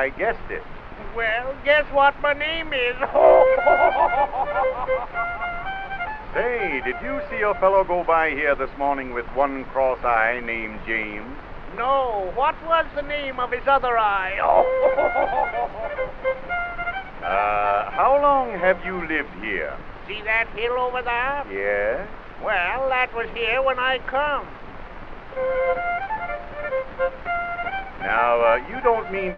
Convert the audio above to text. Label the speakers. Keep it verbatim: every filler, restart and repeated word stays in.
Speaker 1: I guessed it.
Speaker 2: Well, guess what my name is?
Speaker 1: Say, did you see a fellow go by here this morning with one cross eye named James?
Speaker 2: No, what was the name of his other eye?
Speaker 1: uh, how long have you lived here?
Speaker 2: See that hill over there?
Speaker 1: Yeah?
Speaker 2: Well, that was here when I come.
Speaker 1: Now, uh, you don't mean...